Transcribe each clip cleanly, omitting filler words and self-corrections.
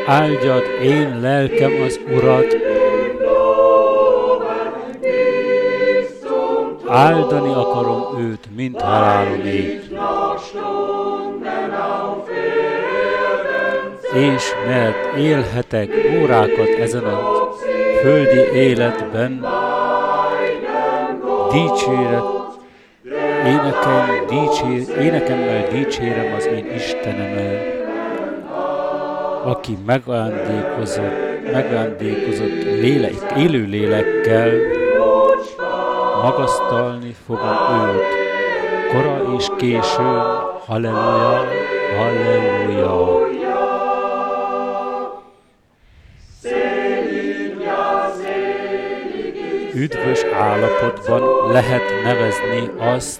Áldjad én lelkem az Urat, áldani akarom őt, mint halálomig. És mert élhetek órákat ezen a földi életben, énekemmel dicsérem az én Istenemet, aki megajándékozott élő lélekkel, magasztalni fogom őt, kora és későn, halleluja, halleluja. Üdvös állapotban lehet nevezni azt,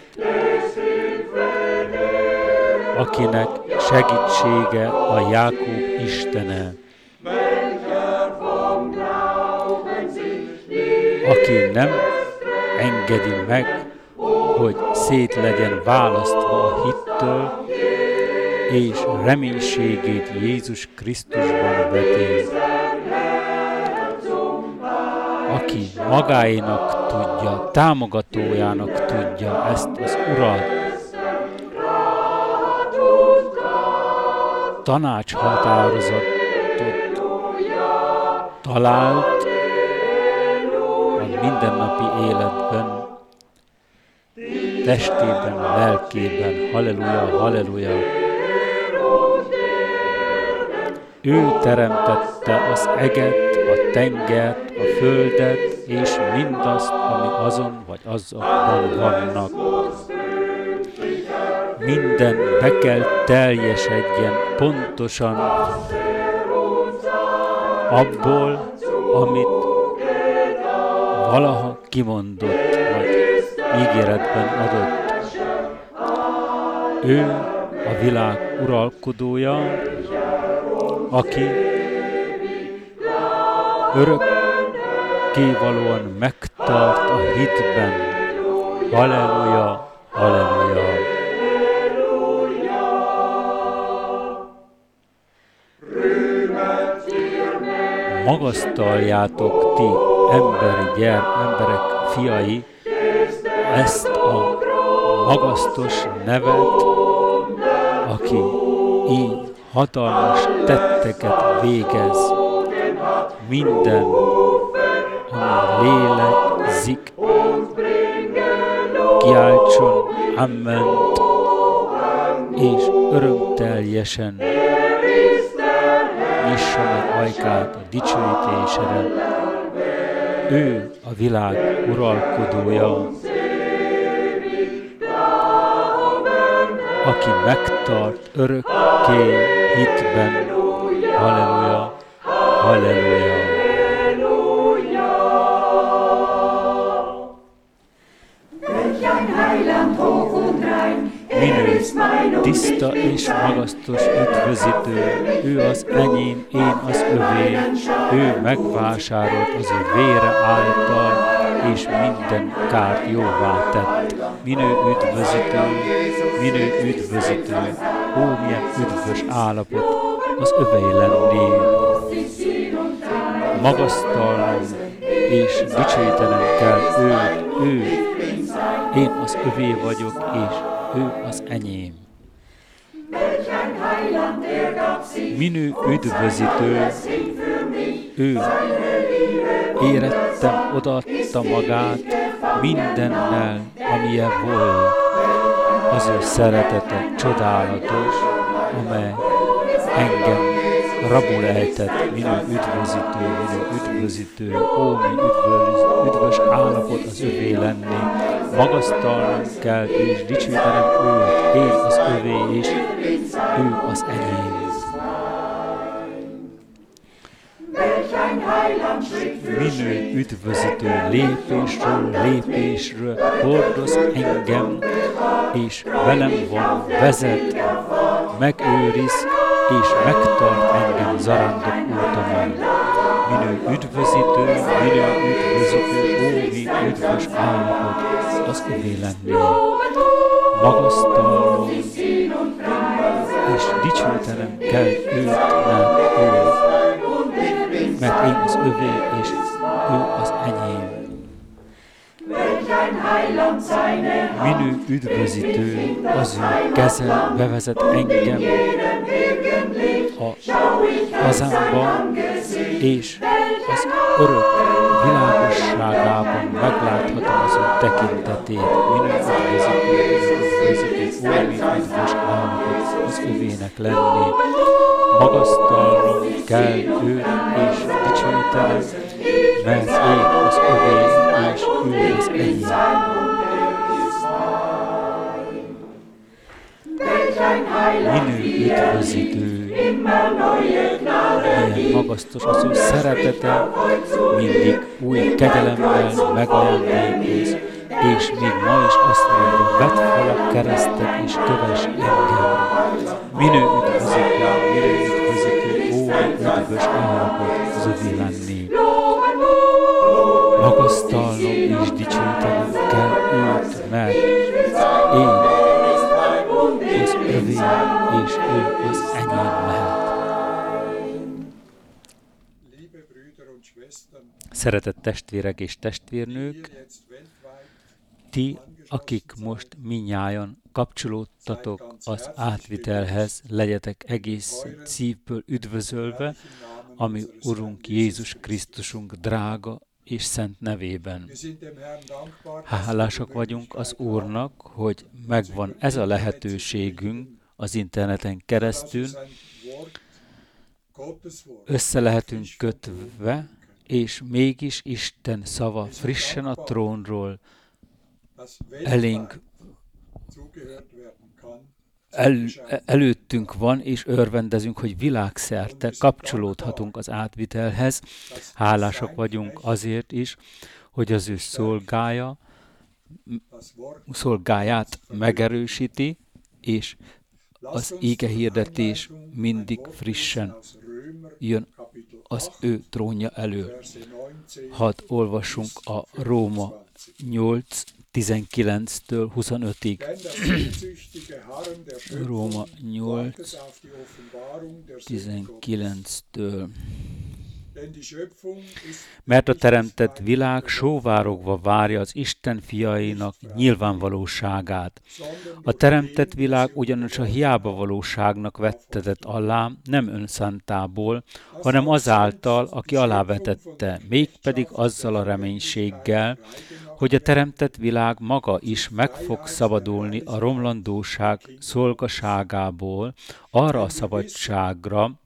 akinek segítsége a Jákob Istene, aki nem engedi meg, hogy szét legyen választva a hittől, és reménységét Jézus Krisztusban veti, aki magáénak tudja, támogatójának tudja ezt az Urat, tanácshatározatot talált a mindennapi életben, testében, lelkében, halleluja, halleluja. Ő teremtette az eget, a tengert, a földet, és mindazt, ami azon vagy azokban vannak. Minden be kell teljesedjen pontosan abból, amit valaha kimondott, vagy ígéretben adott. Ő a világ uralkodója, aki örökkévalóan megtart a hitben. Halleluja, halleluja. Magasztaljátok ti emberek fiai ezt a magasztos nevet, aki így hatalmas tetteket végez. Minden, ami lélegzik, kiáltson amment, és örömteljesen nyissa meg ajkát a dicsőítésre. Ő a világ uralkodója, aki megtart örökké hitben. Halleluja, halleluja. Minő, tiszta és magasztos üdvözítő, ő az enyém, én az övé, ő megvásárolt az ő vére által, és minden kárt jóvá tett. Minő üdvözítő, ó, milyen üdvös állapot az övé lenni. Magasztalnom és dicsőítenem kell őt, én az övé vagyok, és ő az enyém. Minő üdvözítő, ő érettem, odaadta magát mindennel, amilyen volt. Az ő szeretete csodálatos, amely engem rabul ejtett. Minő üdvözítő, ó, mi üdvös állapot az övé lenni. Magasztalnom kell, és dicsőítenem őt, én az övé, és ő az enyém. Minő üdvözítő lépésről hordoz engem, és velem van, vezet, megőriz, és megtart engem zarándok útomon. Minő üdvözítő, ó, mi üdvös állapot az övé lenni. Magasztalnom, és dicsőítenem kell őt, mert ő én az övé, és ő az enyém. Minő üdvözítő, az ő keze bevezet engem a hazámba, és az örök világosságában megláthatom az ő tekintetét. Minő üdvözítő, ó, mint üdvös állapot az övének lenni. Magasztalnom kell őt és dicsőítenem, mert én az övé, és ő az enyém. Minő üdvözítő, milyen magasztos az ő szeretete, mindig új kegyelemmel megajándékoz, és még ma is azt mondja, vedd fel a keresztet és kövess engem. Minő üdvözítő, ó, üdvös állapot az övé lenni. Magasztalnom és dicsőítenem kell őt, mert én az övé, és ő az enyém lehet. Szeretett testvérek és testvérnők, ti, akik most mindnyájan kapcsolódtatok az átvitelhez, legyetek egész szívből üdvözölve, ami Urunk Jézus Krisztusunk drága és szent nevében. Hálásak vagyunk az Úrnak, hogy megvan ez a lehetőségünk az interneten keresztül, össze lehetünk kötve, és mégis Isten szava frissen a trónról elénk előttünk van, és örvendezünk, hogy világszerte kapcsolódhatunk az átvitelhez. Hálásak vagyunk azért is, hogy az ő szolgáját megerősíti, és az ígehirdetés mindig frissen jön az ő trónja elől. Hadd olvassunk a Róma 8, 19-től 25-ig. Róma 8, 19-től. Mert a teremtett világ sóvárogva várja az Isten fiainak nyilvánvalóságát. A teremtett világ ugyanis a hiába valóságnak vettetett alá, nem önszántából, hanem azáltal, aki alávetette, mégpedig azzal a reménységgel, hogy a teremtett világ maga is meg fog szabadulni a romlandóság szolgaságából arra a szabadságra,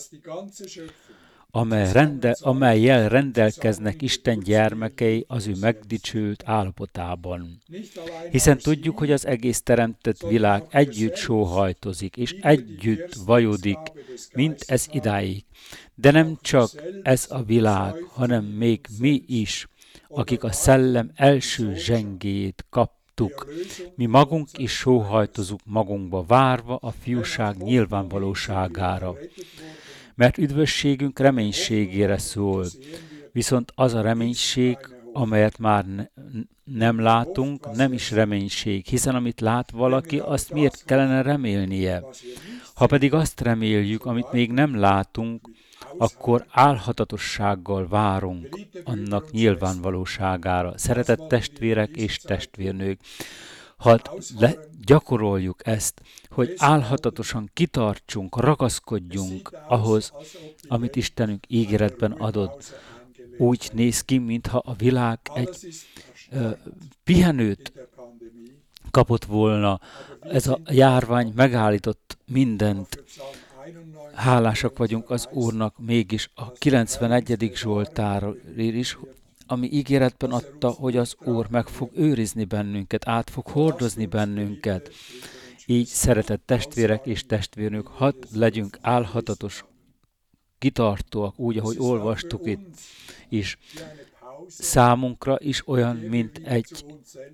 amellyel rendelkeznek Isten gyermekei az ő megdicsült állapotában. Hiszen tudjuk, hogy az egész teremtett világ együtt sóhajtozik, és együtt vajodik, mint ez idáig. De nem csak ez a világ, hanem még mi is, akik a szellem első zsengéjét kaptuk. Mi magunk is sóhajtozunk magunkba, várva a fiúság nyilvánvalóságára. Mert üdvösségünk reménységére szól, viszont az a reménység, amelyet már nem látunk, nem is reménység, hiszen amit lát valaki, azt miért kellene remélnie? Ha pedig azt reméljük, amit még nem látunk, akkor álhatatossággal várunk annak nyilvánvalóságára. Szeretett testvérek és testvérnők, hadd gyakoroljuk ezt, hogy álhatatosan kitartsunk, ragaszkodjunk ahhoz, amit Istenünk ígéretben adott. Úgy néz ki, mintha a világ egy pihenőt kapott volna. Ez a járvány megállított mindent. Hálásak vagyunk az Úrnak mégis a 91. Zsoltárért is, ami ígéretben adta, hogy az Úr meg fog őrizni bennünket, át fog hordozni bennünket. Így, szeretett testvérek és testvérnők, hadd legyünk álhatatos, kitartóak, úgy, ahogy olvastuk itt is. Számunkra is olyan, mint egy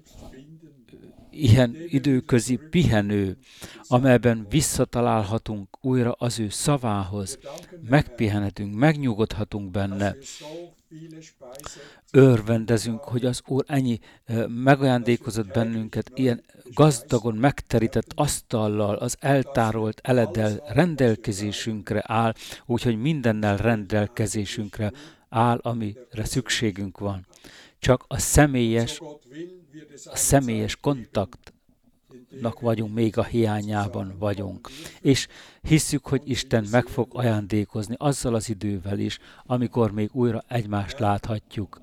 ilyen időközi pihenő, amelyben visszatalálhatunk újra az ő szavához, megpihenhetünk, megnyugodhatunk benne. Örvendezünk, hogy az Úr ennyi megajándékozott bennünket, ilyen gazdagon megterített asztallal, az eltárolt eleddel rendelkezésünkre áll, úgyhogy mindennel rendelkezésünkre áll, amire szükségünk van. Csak a személyes kontaktnak vagyunk, még a hiányában vagyunk. És hisszük, hogy Isten meg fog ajándékozni azzal az idővel is, amikor még újra egymást láthatjuk.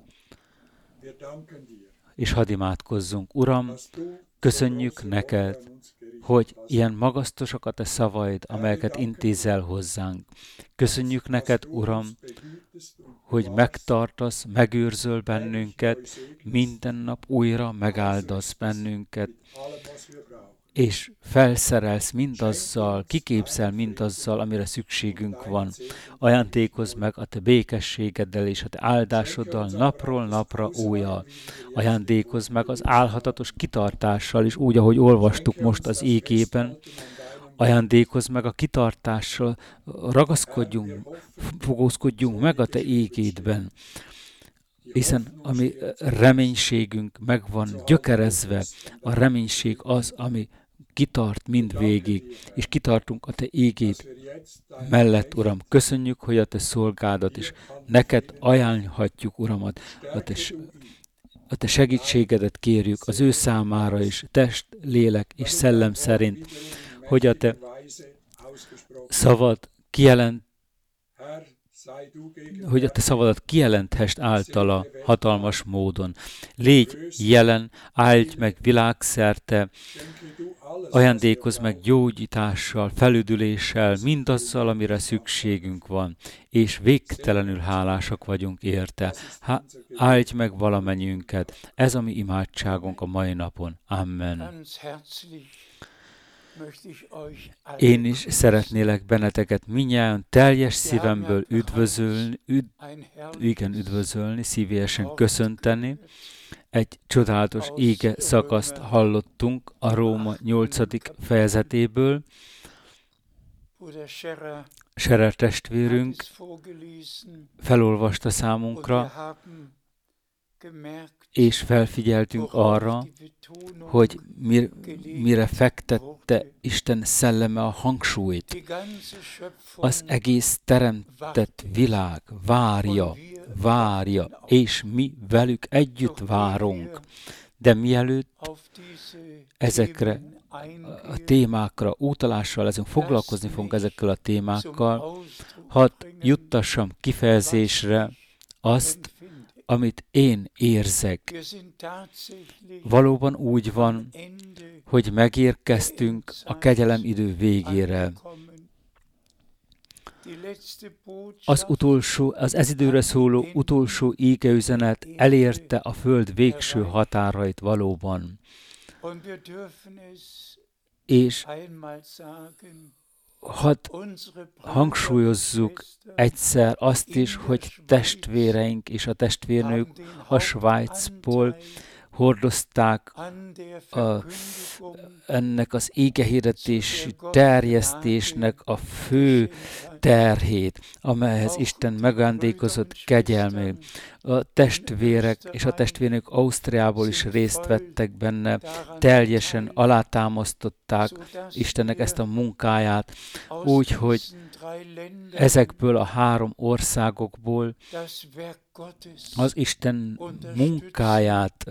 És hadd imádkozzunk. Uram, köszönjük neked, hogy ilyen magasztosak a te szavaid, amelyeket intézel hozzánk. Köszönjük neked, Uram, hogy megtartasz, megőrzöl bennünket, minden nap újra megáldasz bennünket, és felszerelsz mindazzal, kiképzel mindazzal, amire szükségünk van. Ajándékozz meg a te békességeddel és a te áldásoddal napról napra újjal. Ajándékozz meg az álhatatos kitartással is, úgy, ahogy olvastuk most az ékében. Ajándékozz meg a kitartással, fogózkodjunk meg a te égédben. Hiszen a mi reménységünk meg van gyökerezve, a reménység az, ami kitart mindvégig, és kitartunk a te ígéd mellett, Uram. Köszönjük, hogy a te szolgádat, és neked ajánlhatjuk, Uramat, a te segítségedet kérjük az ő számára is, test, lélek és szellem szerint, hogy a te szavad hogy a te szavadat kijelenthest általa hatalmas módon. Légy jelen, áldj meg világszerte, ajándékozz meg gyógyítással, felüdüléssel, mindazzal, amire szükségünk van, és végtelenül hálásak vagyunk érte. Áldj meg valamennyiünket. Ez a mi imádságunk a mai napon. Amen. Én is szeretnélek benneteket mindnyájan teljes szívemből üdvözölni, szívélyesen köszönteni. Egy csodálatos íge szakaszt hallottunk a Róma 8. fejezetéből. Scherer testvérünk felolvasta számunkra, és felfigyeltünk arra, hogy mire fektette Isten szelleme a hangsúlyt. Az egész teremtett világ várja, és mi velük együtt várunk. De mielőtt ezekre a témákra utalással foglalkozni fogunk ezekkel a témákkal, hadd juttassam kifejezésre azt, amit én érzek. Valóban úgy van, hogy megérkeztünk a kegyelem idő végére. Az ez időre szóló utolsó ígeüzenet elérte a föld végső határait valóban. És hadd hangsúlyozzuk egyszer azt is, hogy testvéreink és a testvérnők a Svájcból hordozták ennek az ígehirdetési terjesztésnek a fő terhét, amelyhez Isten megajándékozott kegyelmét. A testvérek és a testvérnők Ausztriából is részt vettek benne, teljesen alátámasztották Istennek ezt a munkáját, úgyhogy ezekből a 3 országokból az Isten munkáját,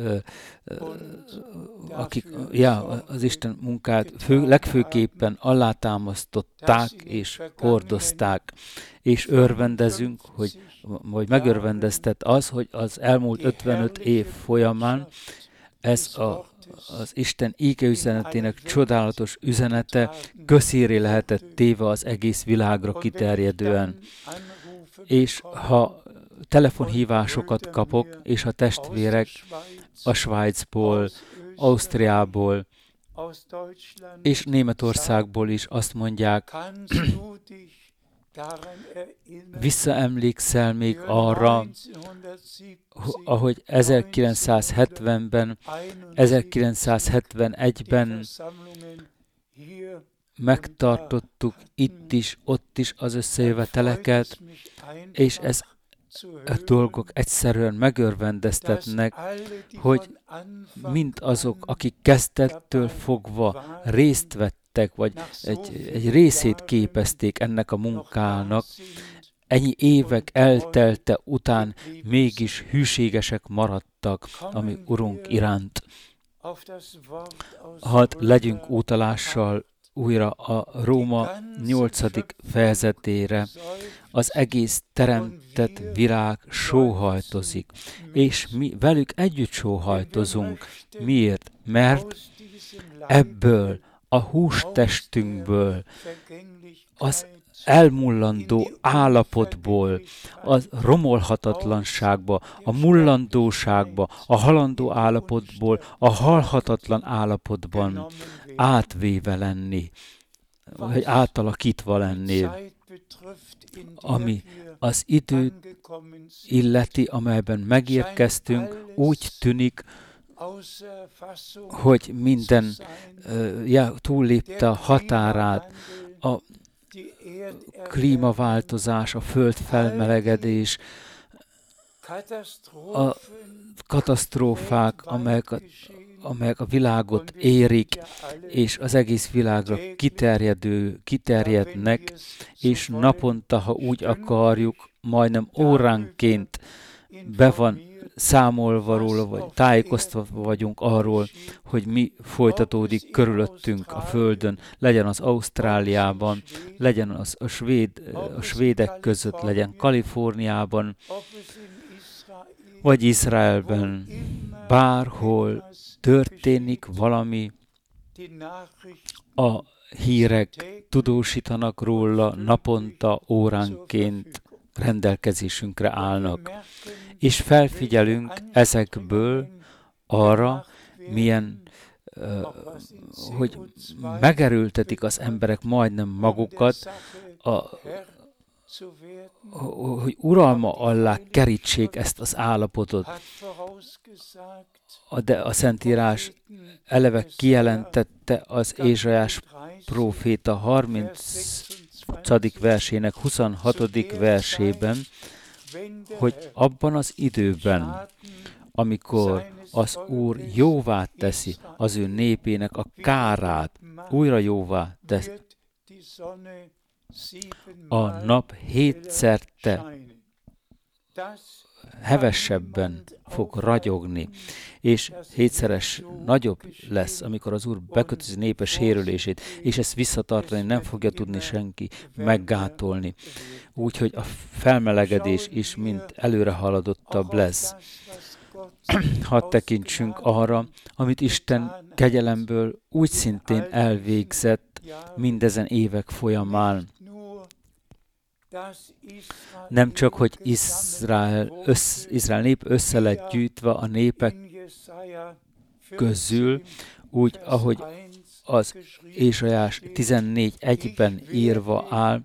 az Isten munkát legfőképpen alátámasztották és hordozták, és örvendezünk, hogy megörvendeztet az, hogy az elmúlt 55 év folyamán ez az Isten ígeüzenetének csodálatos üzenete közhírré lehetett téve az egész világra kiterjedően. És ha telefonhívásokat kapok, és a testvérek a Svájcból, Ausztriából és Németországból is azt mondják, visszaemlékszel még arra, ahogy 1970-ben, 1971-ben megtartottuk itt is, ott is az összejöveteleket, és ez a dolgok egyszerűen megörvendeztetnek, hogy mind azok, akik kezdettől fogva részt vettek, vagy egy részét képezték ennek a munkának, ennyi évek eltelte után mégis hűségesek maradtak a mi Urunk iránt. Hadd legyünk utalással újra a Róma 8. fejezetére. Az egész teremtett világ sóhajtozik, és mi velük együtt sóhajtozunk. Miért? Mert ebből a hústestünkből, az elmullandó állapotból, a romolhatatlanságba, a mullandóságba, a halandó állapotból, a halhatatlan állapotban átvéve lenni, vagy átalakítva lenni, ami az időt illeti, amelyben megérkeztünk, úgy tűnik, hogy minden túllépte a határát, a klímaváltozás, a föld felmelegedés, a katasztrófák, amelyek a világot érik, és az egész világra kiterjednek, és naponta, ha úgy akarjuk, majdnem óránként be van számolva róla, vagy tájékoztatva vagyunk arról, hogy mi folytatódik körülöttünk a Földön, legyen az Ausztráliában, legyen az a svédek között, legyen Kaliforniában, vagy Izraelben, bárhol történik valami, a hírek tudósítanak róla, naponta, óránként rendelkezésünkre állnak. És felfigyelünk ezekből arra, hogy megerőltetik az emberek majdnem magukat, hogy uralma alá kerítsék ezt az állapotot. De a Szentírás eleve kijelentette az Ézsaiás próféta 30. versének 26. versében, hogy abban az időben, amikor az Úr jóvá teszi az ő népének a kárát, újra jóvá teszi, a nap hétszerte hevesebben fog ragyogni, és hétszeres nagyobb lesz, amikor az Úr bekötözi népe sérülését, és ezt visszatartani nem fogja tudni senki meggátolni. Úgyhogy a felmelegedés is mind előre haladottabb lesz. Hadd tekintsünk arra, amit Isten kegyelemből úgy szintén elvégzett mindezen évek folyamán. Nem csak, hogy Izrael nép össze lett gyűjtve a népek közül, úgy, ahogy az Ézsaiás 14.1-ben írva áll,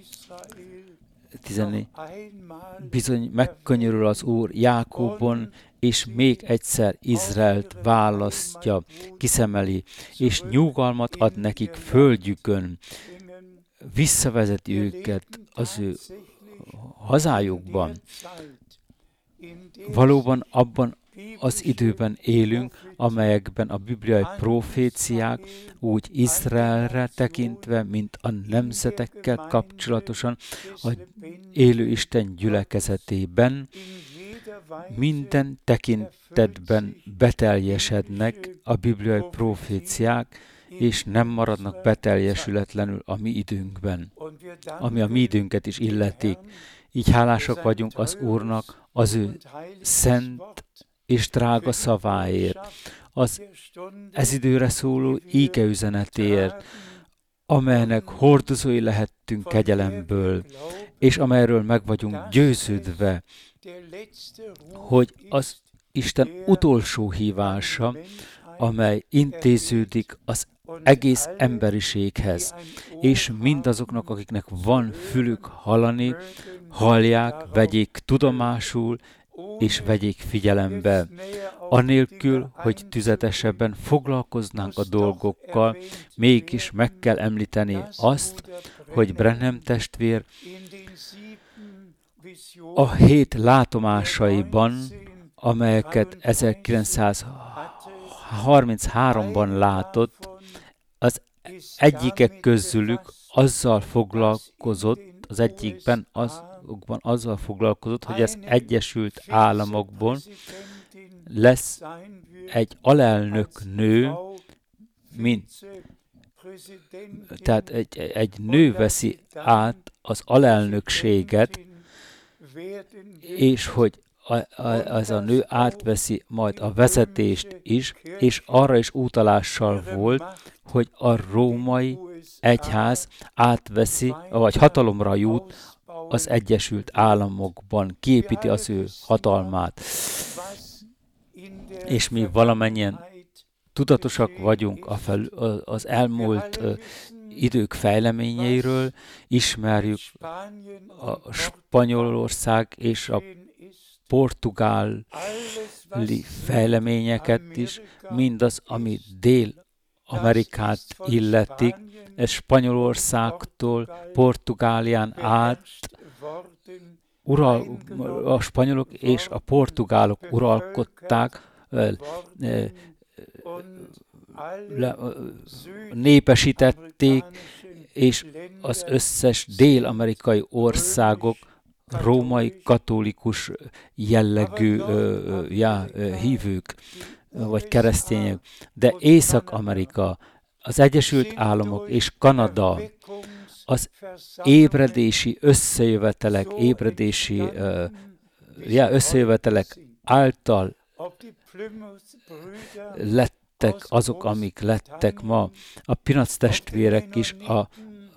14, bizony megkönyörül az Úr Jákóbon, és még egyszer Izraelt választja, kiszemeli, és nyugalmat ad nekik földjükön, visszavezeti őket az ő hazájukban. Valóban abban az időben élünk, amelyekben a bibliai proféciák úgy Izraelre tekintve, mint a nemzetekkel kapcsolatosan, a élő Isten gyülekezetében minden tekintetben beteljesednek a bibliai proféciák, és nem maradnak beteljesületlenül a mi időnkben, ami a mi időnket is illeti. Így hálásak vagyunk az Úrnak az ő szent és drága szaváért, az ez időre szóló ígeüzenetért, amelynek hordozói lehettünk kegyelemből, és amelyről meg vagyunk győződve, hogy az Isten utolsó hívása, amely intéződik az egész emberiséghez, és mindazoknak, akiknek van fülük hallani, hallják, vegyék tudomásul, és vegyék figyelembe, anélkül, hogy tüzetesebben foglalkoznánk a dolgokkal, mégis meg kell említeni azt, hogy Branham testvér a 7 látomásaiban, amelyeket 1933-ban látott, az egyikek közülük azzal foglalkozott, az egyikben az Országokban azzal foglalkozott, hogy az Egyesült Államokban lesz egy alelnök nő, tehát egy nő veszi át az alelnökséget, és hogy az a nő átveszi majd a vezetést is, és arra is utalással volt, hogy a római egyház átveszi, vagy hatalomra jut az Egyesült Államokban, kiépíti az ő hatalmát. És mi valamennyien tudatosak vagyunk az elmúlt idők fejleményeiről, ismerjük a Spanyolország és a portugáli fejleményeket is, mindaz, ami Dél-Amerikát illetik, ez Spanyolországtól Portugálián át a spanyolok és a portugálok uralkodták, népesítették, és az összes dél-amerikai országok római katolikus jellegű hívők, vagy keresztények. De Észak-Amerika, az Egyesült Államok és Kanada az ébredési összejövetelek, összejövetelek által lettek azok, amik lettek ma. A Pinac testvérek is a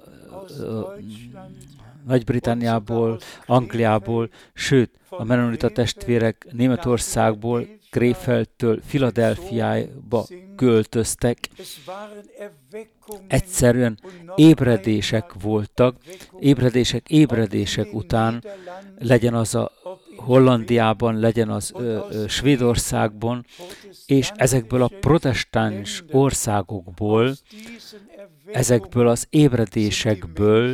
Nagy-Britanniából, Angliából, sőt, a Mennonita testvérek Németországból, Krefeldtől Philadelphiába költöztek. Egyszerűen ébredések voltak, ébredések után, legyen az a Hollandiában, legyen az Svédországban, és ezekből a protestáns országokból, ezekből az ébredésekből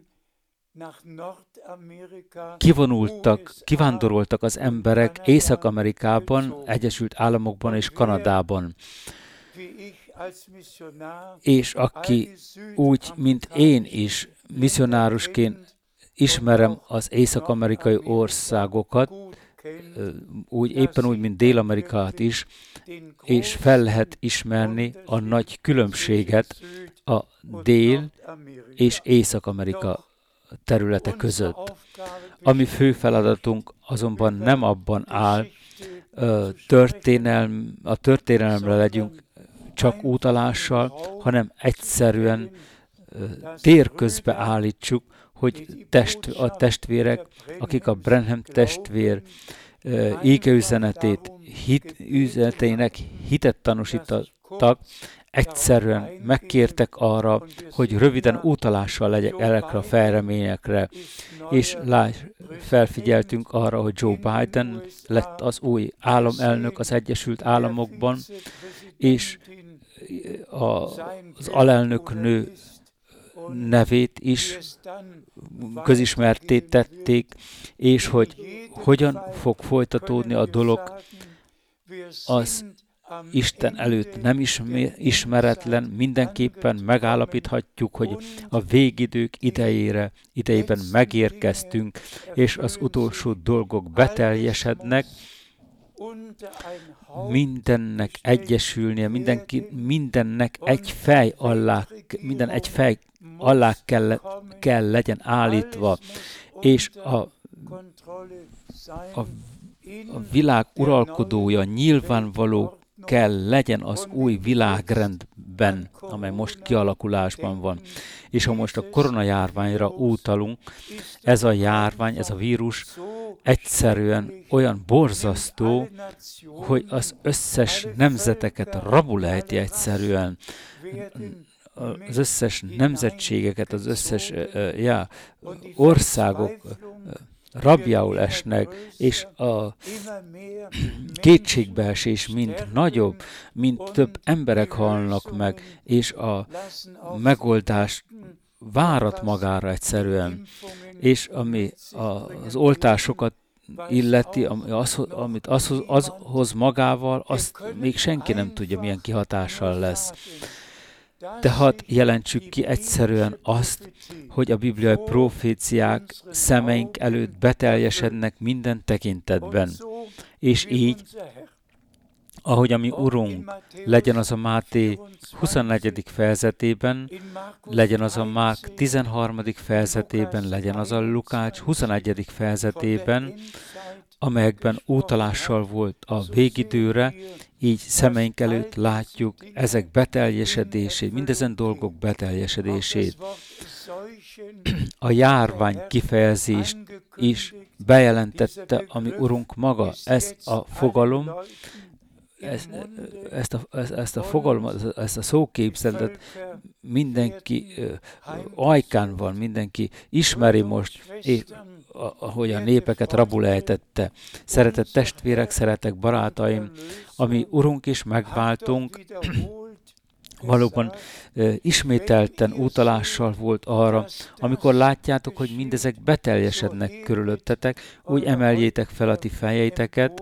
kivándoroltak az emberek Észak-Amerikában, Egyesült Államokban és Kanadában. És aki úgy, mint én is, misszionárusként ismerem az észak-amerikai országokat, éppen úgy, mint Dél-Amerikát is, és fel lehet ismerni a nagy különbséget a Dél- és Észak-Amerika területe között. A mi fő feladatunk azonban nem abban áll, a történelemre legyünk csak útalással, hanem egyszerűen térközbe állítsuk, hogy a testvérek, akik a Branham testvér üzeneteinek hitet tanúsítottak, egyszerűen megkértek arra, hogy röviden utalással legyek ezekre a fejleményekre, és felfigyeltünk arra, hogy Joe Biden lett az új államelnök az Egyesült Államokban, és az alelnök nő nevét is közismertté tették, és hogy hogyan fog folytatódni a dolog, az Isten előtt nem ismeretlen, mindenképpen megállapíthatjuk, hogy a végidők idejében megérkeztünk, és az utolsó dolgok beteljesednek, mindennek egyesülnie, mindennek egy fej alá kell legyen állítva, és a világ uralkodója nyilvánvaló kell legyen az új világrendben, amely most kialakulásban van. És ha most a koronajárványra utalunk, ez a járvány, ez a vírus egyszerűen olyan borzasztó, hogy az összes nemzeteket rabul ejti egyszerűen. Az összes nemzetségeket, az összes országok rabjául esnek, és a kétségbeesés mind nagyobb, mint több emberek halnak meg, és a megoldás várat magára egyszerűen. És ami az oltásokat illeti, amit az hoz magával, azt még senki nem tudja, milyen kihatással lesz. De hadd jelentsük ki egyszerűen azt, hogy a bibliai proféciák szemeink előtt beteljesednek minden tekintetben. És így, ahogy a mi Urunk, legyen az a Máté 24. fejezetében, legyen az a Márk 13. fejezetében, legyen az a Lukács 21. fejezetében, amelyekben utalással volt a végidőre, így szemeink előtt látjuk ezek beteljesedését, mindezen dolgok beteljesedését. A járvány kifejezést is bejelentette a mi Urunk maga. Ez a fogalom, ezt a fogalmat, ezt a szóképzeletet mindenki ajkán van, mindenki ismeri most, ahogy a népeket rabul ejtette. Szeretett testvérek, szeretett barátaim, ami Urunk és megváltunk, valóban ismételten utalással volt arra, amikor látjátok, hogy mindezek beteljesednek körülöttetek, úgy emeljétek fel a ti fejeiteket,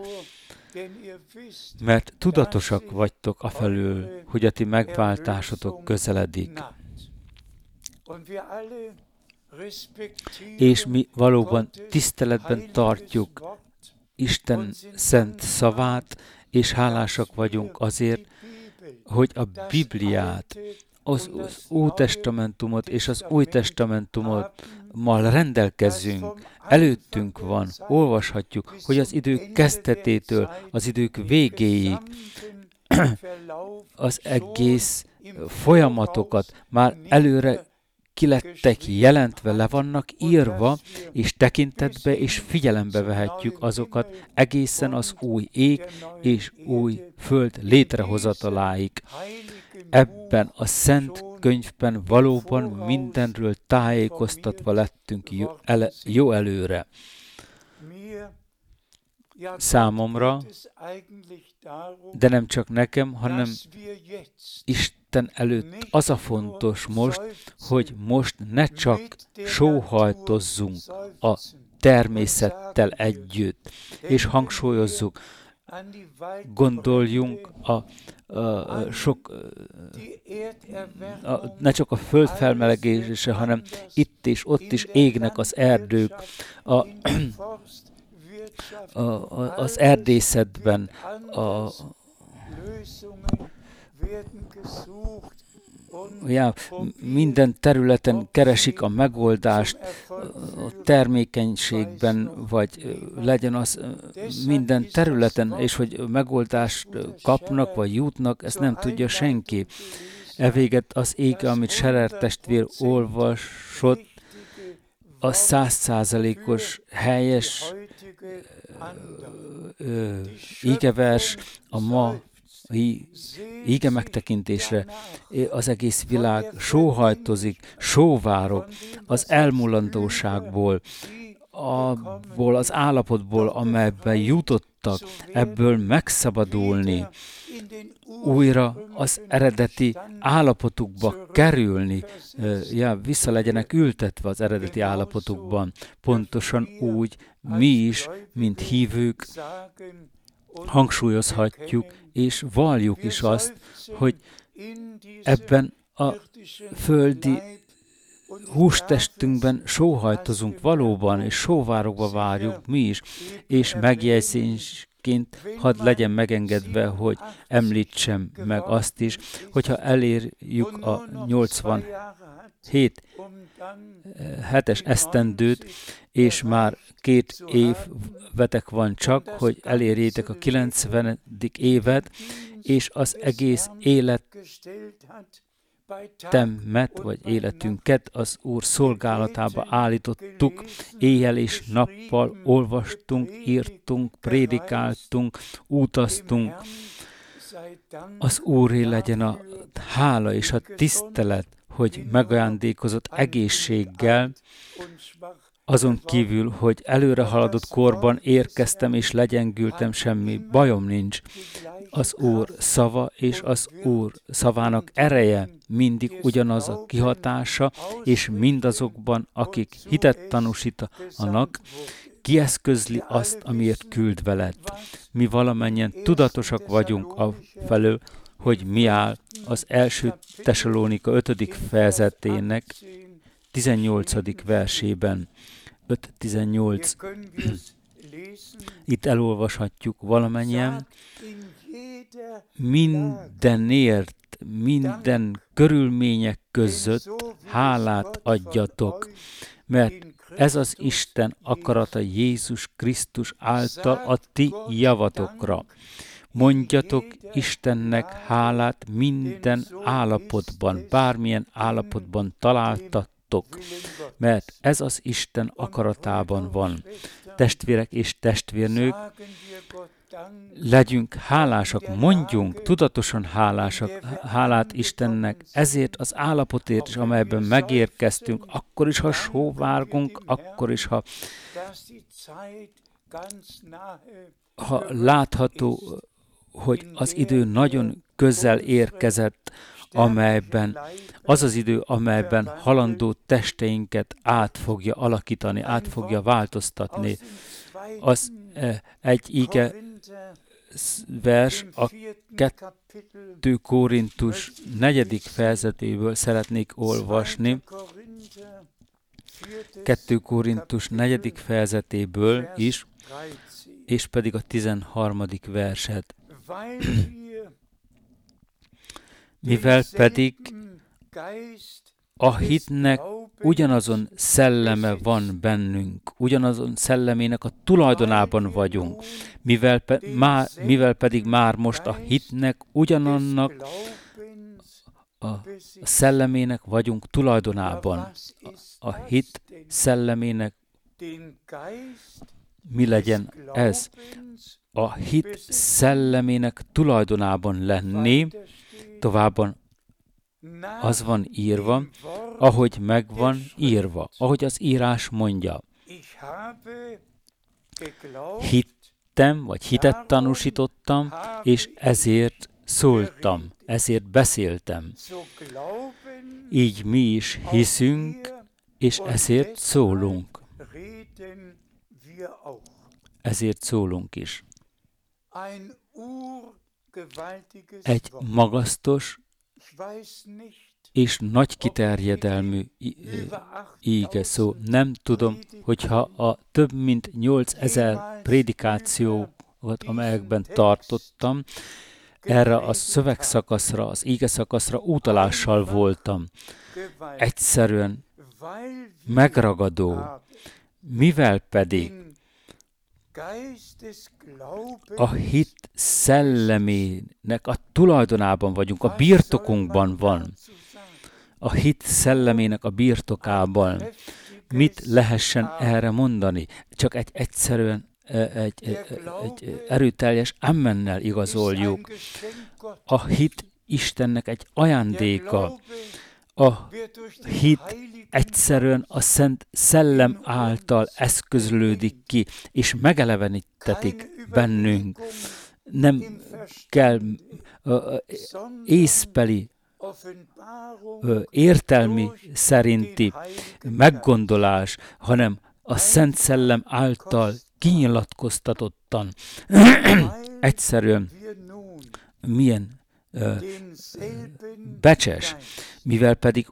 mert tudatosak vagytok afelől, hogy a ti megváltásotok közeledik. És mi valóban tiszteletben tartjuk Isten szent szavát, és hálásak vagyunk azért, hogy a Bibliát, az Ótestamentumot és az Új Testamentummal rendelkezzünk, előttünk van, olvashatjuk, hogy az idők kezdetétől az idők végéig az egész folyamatokat már előre ki lettek jelentve, le vannak írva, és tekintetbe és figyelembe vehetjük azokat egészen az új ég és új föld létrehozataláig. Ebben a szent könyvben valóban mindenről tájékoztatva lettünk jó előre. Számomra, de nem csak nekem, hanem Isten előtt az a fontos most, hogy most ne csak sóhajtozzunk a természettel együtt, és hangsúlyozzuk, gondoljunk ne csak a föld felmelegése, hanem itt és ott is égnek az erdők, az erdészetben, minden területen keresik a megoldást, a termékenységben, vagy legyen az minden területen, és hogy megoldást kapnak, vagy jutnak, ezt nem tudja senki. Evéget az ég, amit Scherer testvér olvasott, a 100%-os helyes ígevers a ma íge megtekintésre. Az egész világ sóhajtozik, sóvárog az elmulandóságból, abból az állapotból, amelyben jutottak, ebből megszabadulni, újra az eredeti állapotukba kerülni, vissza legyenek ültetve az eredeti állapotukban. Pontosan úgy mi is, mint hívők, hangsúlyozhatjuk, és valljuk is azt, hogy ebben a földi hústestünkben sóhajtozunk valóban, és sóvárokba várjuk mi is, és megjegyzésként hadd legyen megengedve, hogy említsem meg azt is, hogyha elérjük a 87 hetes esztendőt, és már 2 évetek van csak, hogy elérjétek a 90. évet, és az egész életemet, vagy életünket az Úr szolgálatába állítottuk, éjjel és nappal olvastunk, írtunk, prédikáltunk, utaztunk. Az Úré legyen a hála és a tisztelet, hogy megajándékozott egészséggel, azon kívül, hogy előre haladott korban érkeztem és legyengültem, semmi bajom nincs. Az Úr szava és az Úr szavának ereje mindig ugyanaz a kihatása, és mindazokban, akik hitet tanúsítanak, kieszközli azt, amiért küld veled. Mi valamennyien tudatosak vagyunk afelől, hogy mi áll az első Tesalónika 5. fejezetének 18. versében. 5.18. Itt elolvashatjuk valamennyien. Mindenért, minden körülmények között hálát adjatok, mert ez az Isten akarata Jézus Krisztus által a ti javatokra. Mondjatok Istennek hálát minden állapotban, bármilyen állapotban találtattok, mert ez az Isten akaratában van. Testvérek és testvérnők, legyünk hálásak, mondjunk tudatosan hálát Istennek ezért az állapotért is, amelyben megérkeztünk, akkor is, ha sóvárgunk, akkor is, ha látható, hogy az idő nagyon közel érkezett, amelyben az az idő, amelyben halandó testeinket át fogja alakítani, át fogja változtatni. Az egy ige vers a 2 Korintus 4. fejezetéből szeretnék olvasni. 2 Korintus 4. fejezetéből is, és pedig a 13. verset. Mivel pedig a hitnek ugyanazon szelleme van bennünk, ugyanazon szellemének a tulajdonában vagyunk, mivel pedig már most a hitnek ugyanannak a szellemének vagyunk tulajdonában. A hit szellemének mi legyen ez? A hit szellemének tulajdonában lenni, továbban az van írva, ahogy meg van írva, ahogy az írás mondja. Hittem, vagy hitet tanúsítottam, és ezért szóltam, ezért beszéltem. Így mi is hiszünk, és ezért szólunk. Ezért szólunk is. Egy magasztos és nagy kiterjedelmű íge szó. Nem tudom, hogyha a több mint 8000 prédikációt, amelyekben tartottam, erre a szövegszakaszra, az íge szakaszra utalással voltam. Egyszerűen megragadó, mivel pedig a hit szellemének a tulajdonában vagyunk, a birtokunkban van. A hit szellemének a birtokában. Mit lehessen erre mondani? Csak egyszerűen egy erőteljes ammennel igazoljuk. A hit Istennek egy ajándéka. A hit egyszerűen a Szent Szellem által eszközlődik ki, és megelevenítetik bennünk. Nem kell észbeli, értelmi szerinti meggondolás, hanem a Szent Szellem által kinyilatkoztatottan. Egyszerűen milyen becses, mivel pedig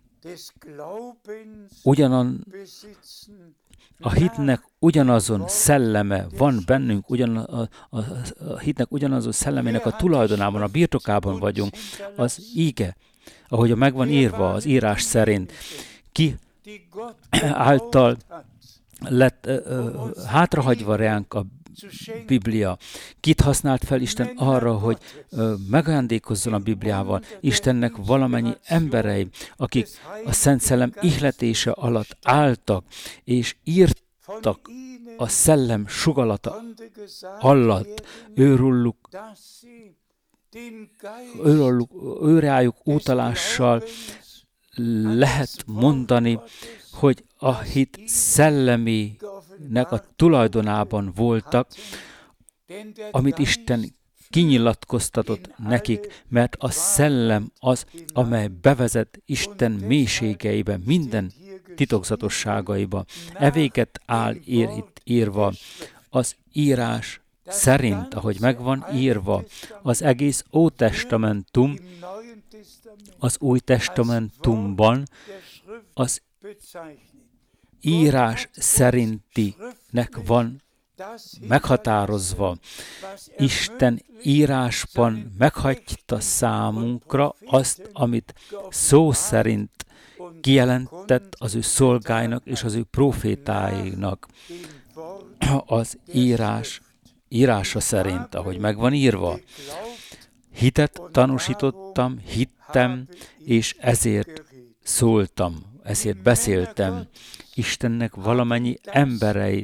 a hitnek ugyanazon szelleme van bennünk, a hitnek ugyanazon szellemének a tulajdonában, a birtokában vagyunk, az íge, ahogy meg van írva az írás szerint, ki által lett hátrahagyva ránk a Biblia. Kit használt fel Isten arra, hogy megajándékozzon a Bibliával? Istennek valamennyi emberei, akik a Szent Szellem ihletése alatt álltak, és írtak a Szellem sugallata alatt, őrájuk utalással lehet mondani, hogy a hit szellemének a tulajdonában voltak, amit Isten kinyilatkoztatott nekik, mert a szellem az, amely bevezet Isten mélységeibe, minden titokzatosságaiba. Evéget áll itt írva az írás szerint, ahogy meg van írva, az egész Ótestamentum, az Új Testamentumban az írás szerintinek van meghatározva. Isten írásban meghagyta számunkra azt, amit szó szerint kijelentett az ő szolgáinak és az ő profétáinak. Az írása szerint, ahogy meg van írva. Hitet tanúsítottam, hittem, és ezért szóltam, ezért beszéltem. Istennek valamennyi emberei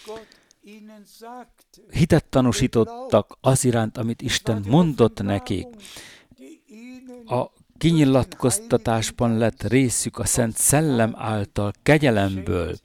hitet tanúsítottak az iránt, amit Isten mondott nekik. A kinyilatkoztatásban lett részük a Szent Szellem által, kegyelemből.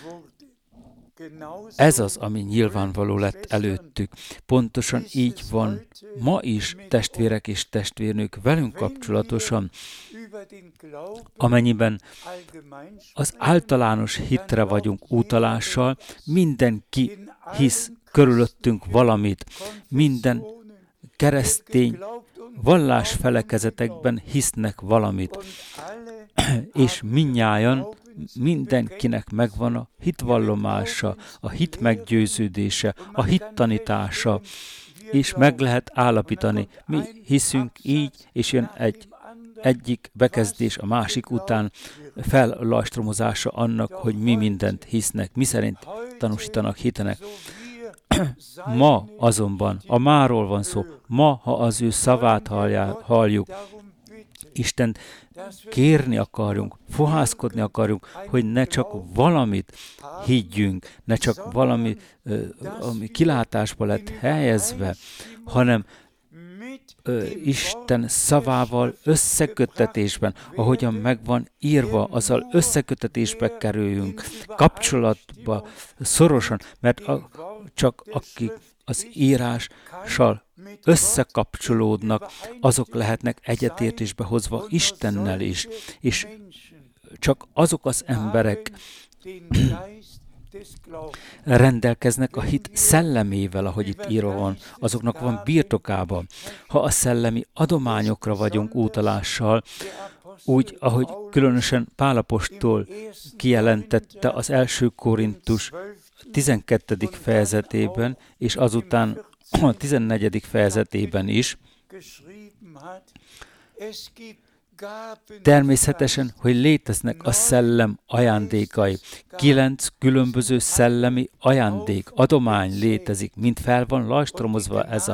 Ez az, ami nyilvánvaló lett előttük. Pontosan így van ma is, testvérek és testvérnők, velünk kapcsolatosan, amennyiben az általános hitre vagyunk utalással, mindenki hisz körülöttünk valamit, minden keresztény vallásfelekezetekben hisznek valamit, és mindnyájan mindenkinek megvan a hitvallomása, a hit meggyőződése, a hit tanítása, és meg lehet állapítani, mi hiszünk így, és jön egyik bekezdés a másik után fellajstromozása annak, hogy mi mindent hisznek, mi szerint tanúsítanak, hitenek. Ma azonban, a máról van szó, ma, ha az ő szavát halljuk, Istent kérni akarjunk, fohászkodni akarjunk, hogy ne csak valamit higgyünk, ne csak valami ami kilátásba lett helyezve, hanem Isten szavával összeköttetésben, ahogyan meg van írva, azzal összeköttetésbe kerüljünk, kapcsolatba szorosan, mert csak akik az írással összekapcsolódnak, azok lehetnek egyetértésbe hozva Istennel is, és csak azok az emberek rendelkeznek a hit szellemével, ahogy itt írva van, azoknak van birtokában. Ha a szellemi adományokra vagyunk utalással, úgy, ahogy különösen Pál apostol kijelentette az 1. Korintus 12. fejezetében, és azután a 14. fejezetében is, természetesen, hogy léteznek a szellem ajándékai. 9 különböző szellemi ajándék, adomány létezik, mint fel van lajstromozva ez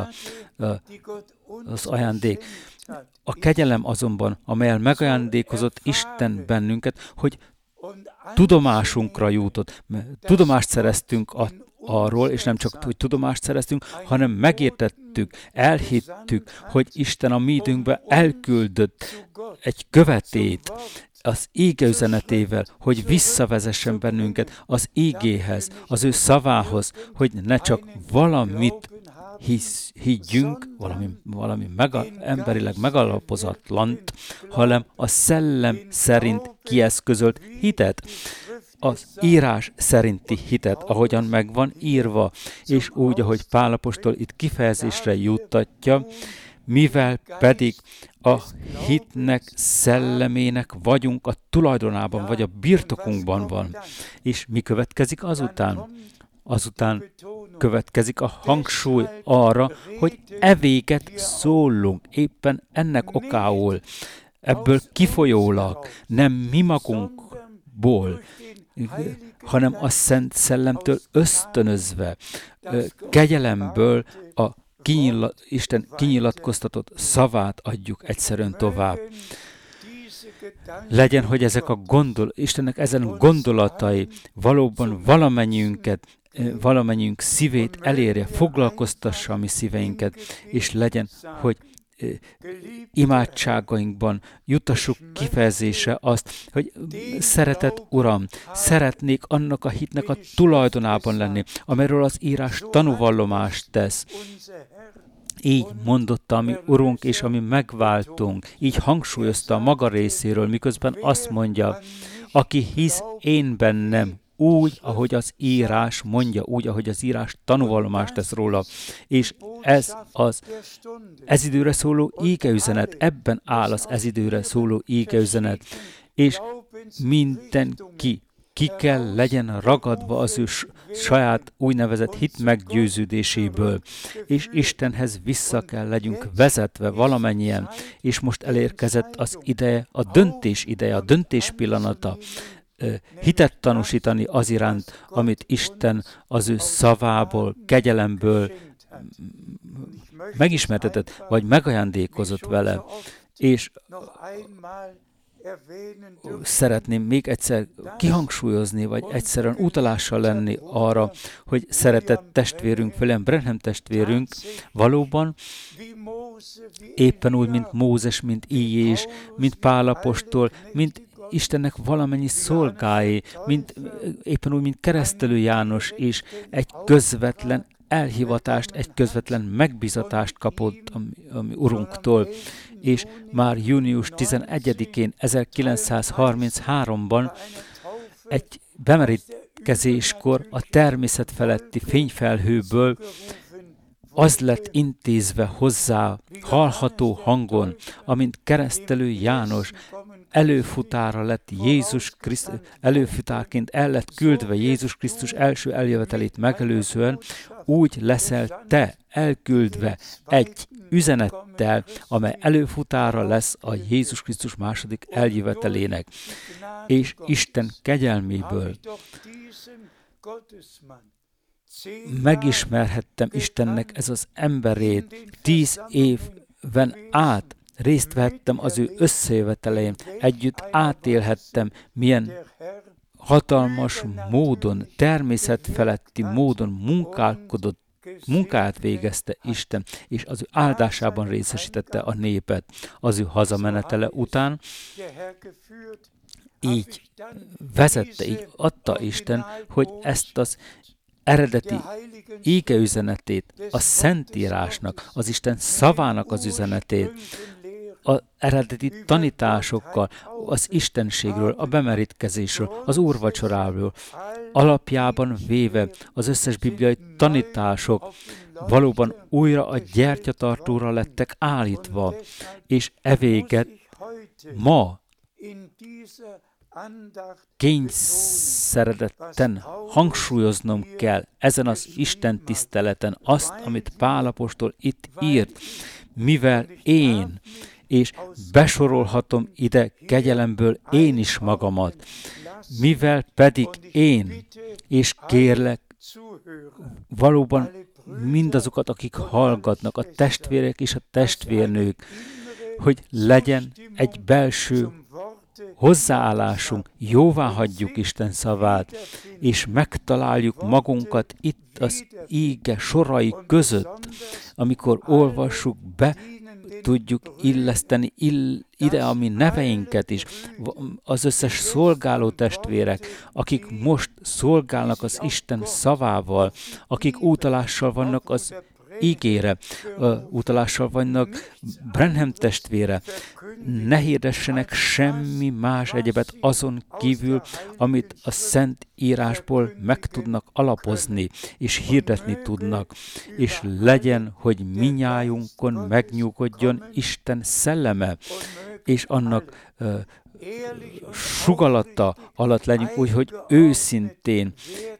az ajándék. A kegyelem azonban, amelyel megajándékozott Isten bennünket, hogy tudomásunkra jutott, tudomást szereztünk arról, és nem csak, hogy tudomást szereztünk, hanem megértettük, elhittük, hogy Isten a mi időnkbe elküldött egy követét az íge üzenetével, hogy visszavezessen bennünket az ígéhez, az ő szavához, hogy ne csak valamit higgyünk, valami emberileg megalapozatlant, hanem a szellem szerint kieszközölt hitet, az írás szerinti hitet, ahogyan meg van írva, és úgy, ahogy Pál apostol itt kifejezésre juttatja, mivel pedig a hitnek szellemének vagyunk a tulajdonában, vagy a birtokunkban van. És mi következik azután? Azután következik a hangsúly arra, hogy evéget szólunk, éppen ennek okául, ebből kifolyólag, nem mi magunkból, hanem a Szent Szellemtől ösztönözve, kegyelemből a Isten kinyilatkoztatott szavát adjuk egyszerűen tovább. Legyen, hogy ezek Istennek ezen gondolatai valóban valamennyiünk szívét elérje, foglalkoztassa a mi szíveinket, és legyen, hogy imádságainkban jutassuk kifejezésre azt, hogy szeretett Uram, szeretnék annak a hitnek a tulajdonában lenni, amelyről az írás tanúvallomást tesz. Így mondotta a mi Urunk és a mi megváltunk, így hangsúlyozta a maga részéről, miközben azt mondja, aki hisz én bennem, úgy, ahogy az írás mondja, úgy, ahogy az írás tanúvallomást tesz róla. És ez időre szóló égeüzenet, ebben áll az ez időre szóló égeüzenet. És mindenki ki kell legyen ragadva az ő saját úgynevezett hit meggyőződéséből, és Istenhez vissza kell legyünk vezetve valamennyien, és most elérkezett az ideje, a döntés pillanata, hitet tanúsítani az iránt, amit Isten az ő szavából, kegyelemből megismertetett, vagy megajándékozott vele, és szeretném még egyszer kihangsúlyozni, vagy egyszerűen utalással lenni arra, hogy szeretett testvérünk, William Branham testvérünk valóban éppen úgy, mint Mózes, mint Íjés, mint Pál apostol, mint Istennek valamennyi szolgái, éppen úgy, mint Keresztelő János is egy közvetlen elhivatást, egy közvetlen megbízatást kapott a mi Urunktól, és már június 11-én 1933-ban egy bemerítkezéskor a természet feletti fényfelhőből az lett intézve hozzá hallható hangon, amint Keresztelő János előfutára lett Jézus Krisztus, előfutárként el lett küldve Jézus Krisztus első eljövetelét megelőzően, úgy leszel te elküldve egy üzenettel, amely előfutára lesz a Jézus Krisztus második eljövetelének. És Isten kegyelméből megismerhettem Istennek ez az emberét, 10 évben át részt vehettem az ő összejövetelein, együtt átélhettem, milyen hatalmas módon, természetfeletti módon munkát végezte Isten, és az ő áldásában részesítette a népet. Az ő hazamenetele után így vezette, így adta Isten, hogy ezt az eredeti égeüzenetét, a Szentírásnak, az Isten szavának az üzenetét, az eredeti tanításokkal, az Istenségről, a bemerítkezésről, az úrvacsoráról, alapjában véve az összes bibliai tanítások valóban újra a gyertyatartóra lettek állítva, és evéget ma kényszeredetten hangsúlyoznom kell ezen az Isten tiszteleten azt, amit Pál apostol itt írt, mivel én, és besorolhatom ide kegyelemből én is magamat, mivel pedig én, és kérlek valóban mindazokat, akik hallgatnak, a testvérek és a testvérnők, hogy legyen egy belső hozzáállásunk, jóvá hagyjuk Isten szavát, és megtaláljuk magunkat itt az íge sorai között, amikor olvassuk be, tudjuk illeszteni ide a mi neveinket is, az összes szolgáló testvérek, akik most szolgálnak az Isten szavával, akik utalással vannak az ígére, utalással vannak Branham testvére, ne hirdessenek semmi más egyebet azon kívül, amit a Szent Írásból meg tudnak alapozni, és hirdetni tudnak, és legyen, hogy minnyájunkon megnyugodjon Isten szelleme, és annak sugallata alatt legyünk úgy, hogy őszintén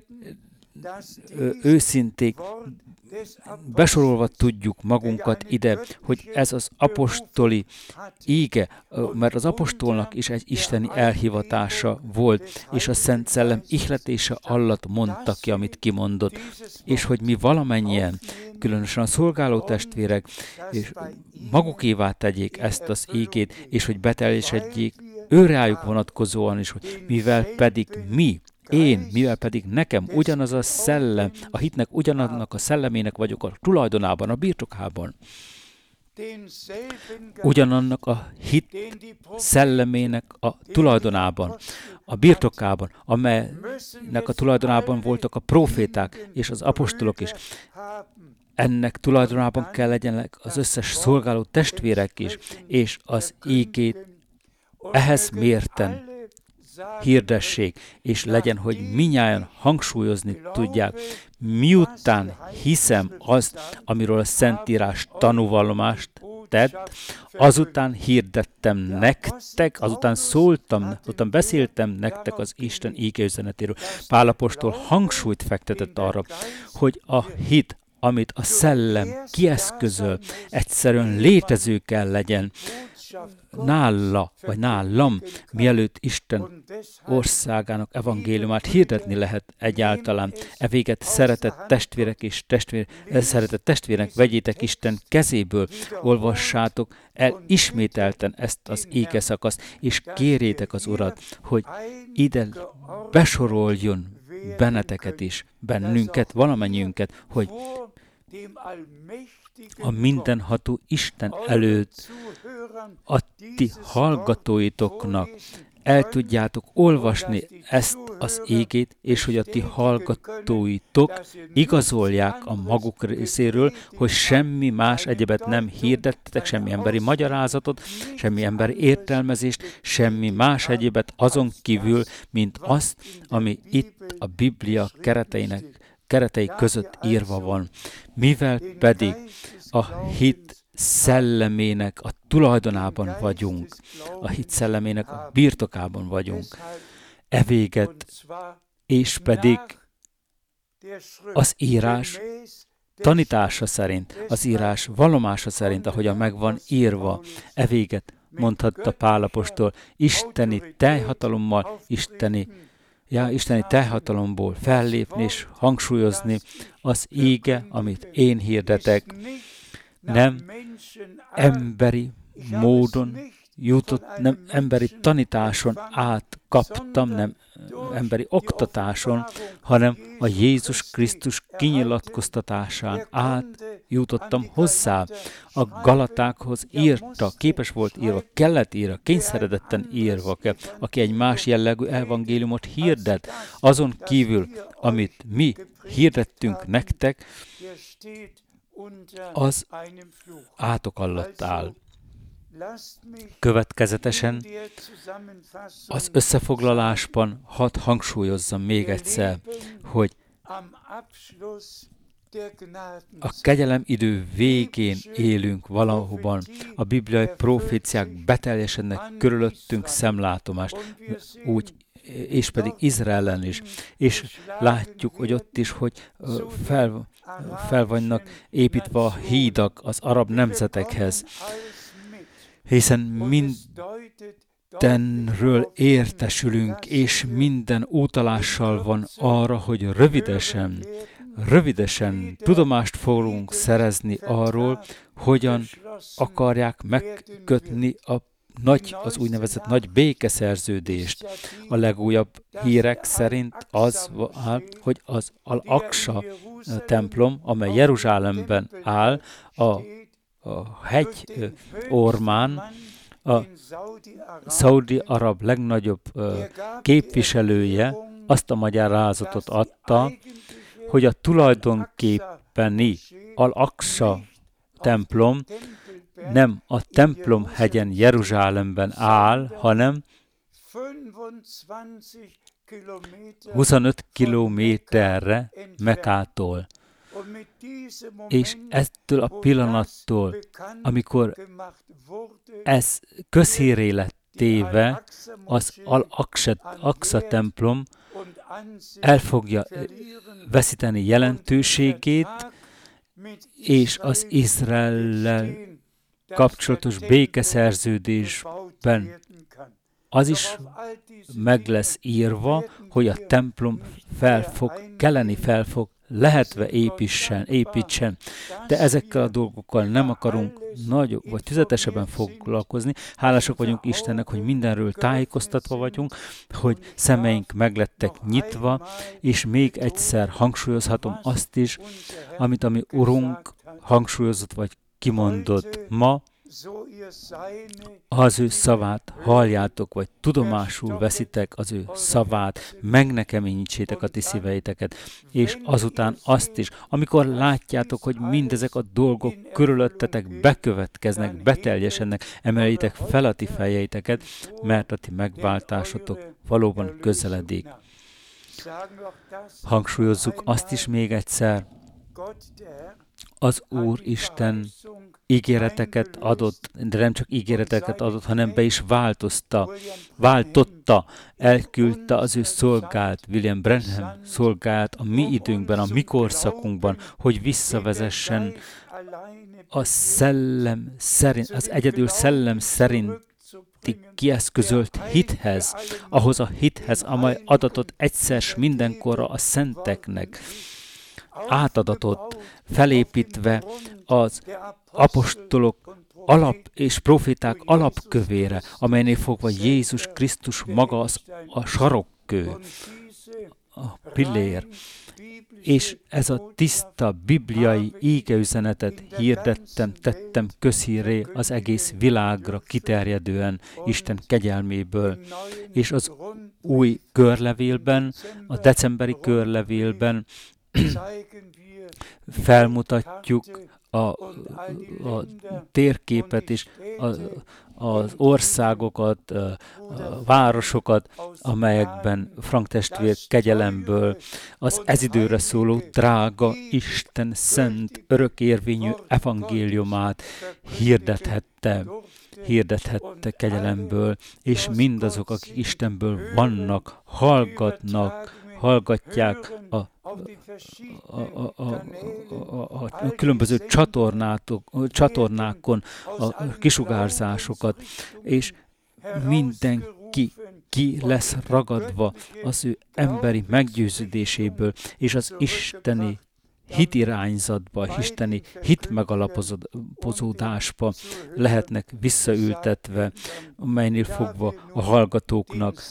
besorolva tudjuk magunkat ide, hogy ez az apostoli íge, mert az apostolnak is egy isteni elhivatása volt, és a Szent Szellem ihletése alatt mondta ki, amit kimondott, és hogy mi valamennyien, különösen a szolgáló testvérek, és magukévá tegyék ezt az ígét, és hogy beteljesedjék őreájuk vonatkozóan is, hogy mivel pedig mivel pedig nekem ugyanaz a szellem, a hitnek ugyanannak a szellemének vagyok a tulajdonában, a birtokában. Ugyanannak a hit szellemének a tulajdonában, a birtokában, amelynek a tulajdonában voltak a proféták és az apostolok is. Ennek tulajdonában kell legyenek az összes szolgáló testvérek is, és az ígét ehhez mérten hirdessék, és legyen, hogy minnyáján hangsúlyozni tudják, miután hiszem azt, amiről a Szentírás tanúvallomást tett, azután hirdettem nektek, azután beszéltem nektek az Isten íge üzenetéről. Pál apostol hangsúlyt fektetett arra, hogy a hit, amit a szellem kieszközöl, egyszerűen létező kell legyen nála, vagy nálam, mielőtt Isten országának evangéliumát hirdetni lehet egyáltalán. E véget szeretett testvérek, vegyétek Isten kezéből, olvassátok el ismételten ezt az ége szakaszt, és kérjétek az Urat, hogy ide besoroljon benneteket is, bennünket, valamennyiünket, hogy a mindenható Isten előtt a ti hallgatóitoknak el tudjátok olvasni ezt az ígét, és hogy a ti hallgatóitok igazolják a maguk részéről, hogy semmi más egyebet nem hirdettetek, semmi emberi magyarázatot, semmi emberi értelmezést, semmi más egyebet azon kívül, mint azt, ami itt a Biblia keretei között írva van. Mivel pedig a hit szellemének a tulajdonában vagyunk, a hit szellemének a birtokában vagyunk. E véget, és pedig az írás tanítása szerint, az írás vallomása szerint, ahogyan meg van írva, e véget mondhatta Pál apostol, isteni teljhatalommal, isteni teljhatalomból fellépni és hangsúlyozni az íge, amit én hirdetek, nem emberi módon jutott, nem emberi tanításon át kaptam, nem emberi oktatáson, hanem a Jézus Krisztus kinyilatkoztatásán át jutottam hozzá. A Galatákhoz írta, képes volt írva, kellett írva, kényszeredetten írva, aki egy más jellegű evangéliumot hirdet, azon kívül, amit mi hirdettünk nektek, az átok alatt áll. Következetesen az összefoglalásban hadd hangsúlyozzam még egyszer, hogy a kegyelem idő végén élünk valahogyan, a bibliai proféciák beteljesednek körülöttünk szemlátomást, úgy, és pedig Izraelen is. És látjuk, hogy ott is, hogy fel vannak építve a hídak az arab nemzetekhez, hiszen mindenről értesülünk, és minden utalással van arra, hogy rövidesen tudomást fogunk szerezni arról, hogyan akarják megkötni az úgynevezett nagy békeszerződést. A legújabb hírek szerint az áll, hogy az Al-Aqsa templom, amely Jeruzsálemben áll, a hegy ormán, a szaudi arab legnagyobb képviselője azt a magyarázatot adta, hogy a tulajdonképpeni Al-Aqsa templom nem a templomhegyen Jeruzsálemben áll, hanem 25 kilométerre Mekkától. És ettől a pillanattól, amikor ez közhírré lett téve, az Al-Aqsa templom el fogja veszíteni jelentőségét, és az Izraellel kapcsolatos békeszerződésben az is meg lesz írva, hogy a templom fel fog lehetve építsen. De ezekkel a dolgokkal nem akarunk nagyobb vagy tüzetesebben foglalkozni. Hálásak vagyunk Istennek, hogy mindenről tájékoztatva vagyunk, hogy szemeink meglettek nyitva, és még egyszer hangsúlyozhatom azt is, amit a mi Urunk hangsúlyozott vagy kimondott ma, Ha az ő szavát halljátok, vagy tudomásul veszitek az ő szavát, meg ne keményítsétek a ti szíveiteket, és azután azt is, amikor látjátok, hogy mindezek a dolgok körülöttetek bekövetkeznek, beteljesednek, emeljétek fel a ti fejeiteket, mert a ti megváltásotok valóban közeledik. Hangsúlyozzuk azt is még egyszer, az Úr Isten ígéreteket adott, de nem csak ígéreteket adott, hanem be is váltotta, elküldte az ő szolgált, William Branham szolgált a mi időnkben, a mi korszakunkban, hogy visszavezessen a szellem szerint, az egyedül szellem szerinti kieszközölt hithez, ahhoz a hithez, amely adatot egyszer mindenkorra a szenteknek, átadatott, felépítve az apostolok és proféták alapkövére, amelynél fogva Jézus Krisztus maga a sarokkő, a pillér. És ez a tiszta bibliai ígeüzenetet tettem közhírré az egész világra kiterjedően Isten kegyelméből. És az új körlevélben, a decemberi körlevélben felmutatjuk a térképet és az országokat, a városokat, amelyekben Frank testvér kegyelemből az ez időre szóló drága Isten szent, örökérvényű evangéliumát hirdethette kegyelemből, és mindazok, akik Istenből vannak, hallgatják a különböző csatornákon a kisugárzásokat, és mindenki ki lesz ragadva az ő emberi meggyőződéséből, és az isteni hitirányzatba, isteni hitmegalapozódásba lehetnek visszaültetve, melynél fogva a hallgatókat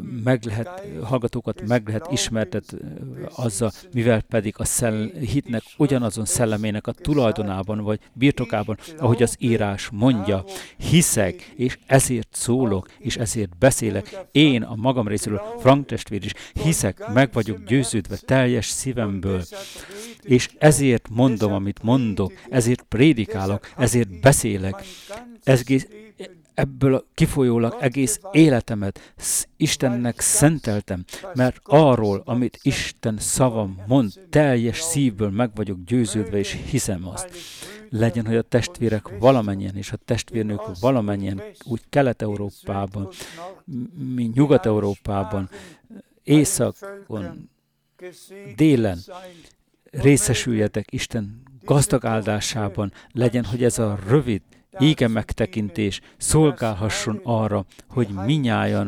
meg lehet ismertetni azzal, mivel pedig a hitnek ugyanazon szellemének a tulajdonában vagy birtokában, ahogy az írás mondja, hiszek, és ezért szólok, és ezért beszélek. Én a magam részéről, Frank testvér is, hiszek, meg vagyok győződve teljes szívemből, és ezért mondom, amit mondok, ezért prédikálok, ezért beszélek. Ebből kifolyólag egész életemet Istennek szenteltem, mert arról, amit Isten szava mond, teljes szívből meg vagyok győződve, és hiszem azt. Legyen, hogy a testvérek valamennyien, és a testvérnők valamennyien, úgy Kelet-Európában, mint Nyugat-Európában, északon, délen, részesüljetek Isten gazdag áldásában, legyen, hogy ez a rövid íge megtekintés szolgálhasson arra, hogy minnyájan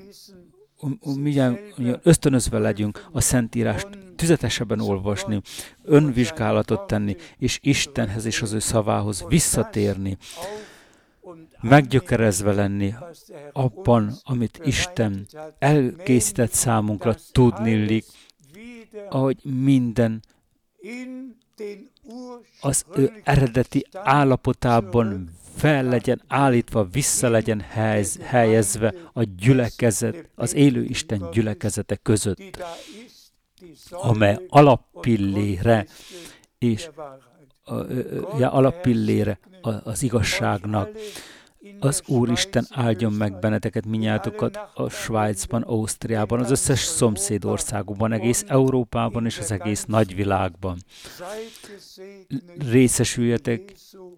ösztönözve legyünk a Szentírást tüzetesebben olvasni, önvizsgálatot tenni, és Istenhez és az ő szavához visszatérni, meggyökerezve lenni abban, amit Isten elkészített számunkra, tudnillik, ahogy minden az ő eredeti állapotában fel legyen állítva, vissza legyen helyezve a gyülekezet, az élő Isten gyülekezete között, amely alappillére és alappillére az igazságnak. Az Úristen áldjon meg benneteket minnyátokat a Svájcban, Ausztriában, az összes szomszédországokban, egész Európában és az egész nagyvilágban. Részesüljetek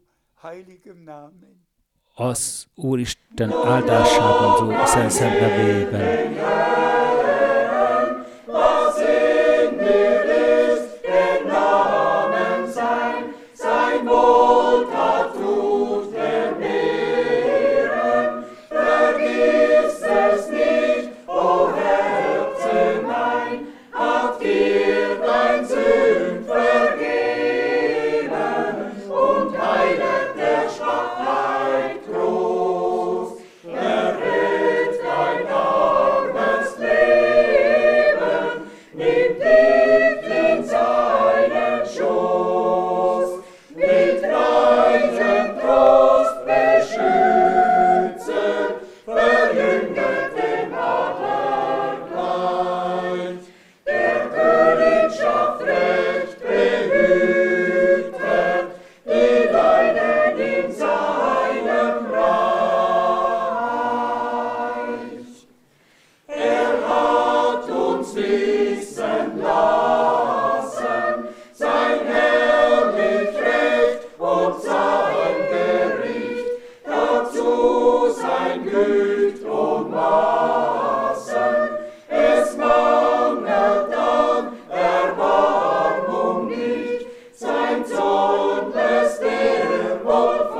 az Úristen áldásában, az Szent nevében. Mit All